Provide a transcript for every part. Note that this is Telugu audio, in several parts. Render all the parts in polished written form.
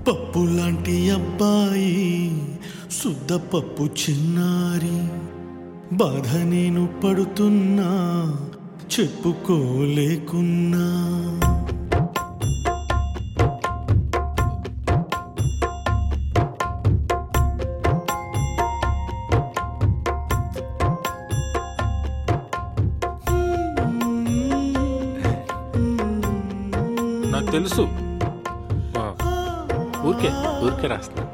పప్పులాంటి అబ్బాయి శుద్ధపప్పు చిన్నారి, బాధ నేను పడుతున్నా చెప్పుకోలేకున్నా. నాకు తెలుసు, ఊరికే రాస్తా.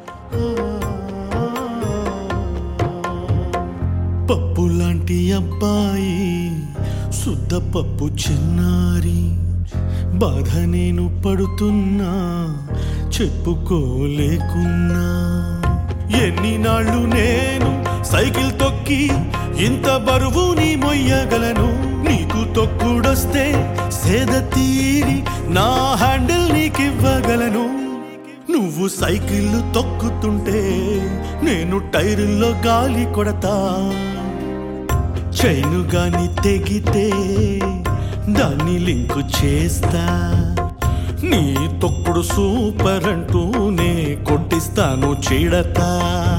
పప్పులాంటి అబ్బాయి శుద్ధపప్పు చిన్నారి, బాధ నేను పడుతున్నా చెప్పుకోలేకున్నా. ఎన్ని నాళ్ళు నేను సైకిల్ తొక్కి ఇంత బరువుని మొయ్యగలను? నీకు తొక్కుడొస్తే సేద తీరి నా హ్యాండిల్ నీకివ్వగలను. నువ్వు సైకిల్ తొక్కుతుంటే నేను టైరుల్లో గాలి కొడతా. చైను గాని తెగితే దాన్ని లింకు చేస్తా. నీ తొక్కుడు సూపర్ అంటూనే కొట్టిస్తాను చీడతా.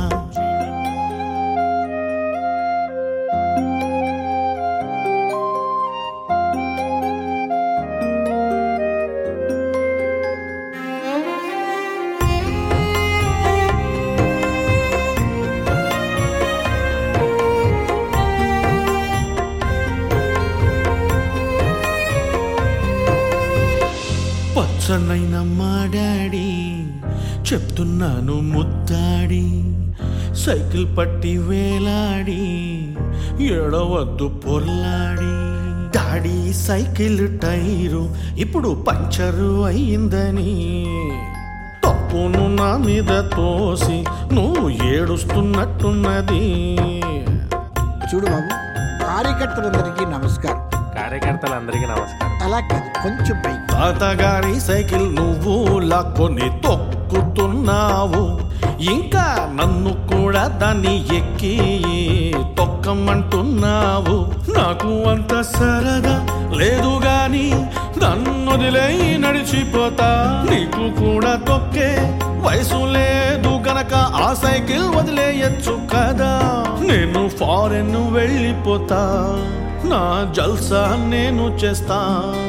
పచ్చనైన మా డాడీ చెప్తున్నాను ముద్దాడి, సైకిల్ పట్టి వేలాడి ఎడవద్దు పొర్లాడి. డాడీ సైకిల్ టైరు ఇప్పుడు పంచరు అయిందని తప్పును నా మీద తోసి నువ్వు ఏడుస్తున్నట్టున్నది. చూడు బాబు, కార్యకర్తలందరికీ నమస్కారం. కార్యకర్తలందరికీ నమస్కారం. అలా కాదు, కొంచెం పై. తాతగారి సైకిల్ నువ్వు లాక్కొని తొక్కుతున్నావు, ఇంకా నన్ను కూడా దాన్ని ఎక్కి తొక్కమంటున్నావు. నాకు అంత సరదా లేదు గాని నన్ను వదిలేయి నడిచిపోతా. నీకు కూడా తొక్కే వయసు లేదు గనక ఆ సైకిల్ వదిలేయచ్చు కదా. నేను ఫారెన్ వెళ్ళిపోతా, నా జల్సా నేను చేస్తా.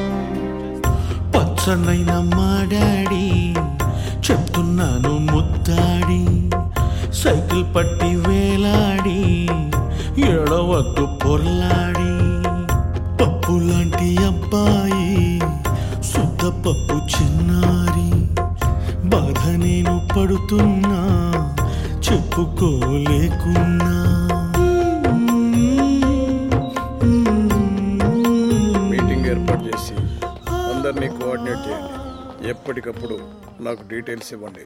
పచ్చనైన మా డాడీ చెప్తున్నాను ముద్దాడి, సైకిల్ పట్టి వేలాడి ఎడవద్దు పొర్లాడి. పప్పులాంటి అబ్బాయి శుద్ధపప్పు చిన్నారి, బాధ నేను పడుతున్నా చెప్పుకోలేకున్నా. మీటింగ్ ఏర్పాటు చేసి అందరినీ కోఆర్డినేట్ చేయండి. ఎప్పటికప్పుడు నాకు డీటెయిల్స్ ఇవ్వండి.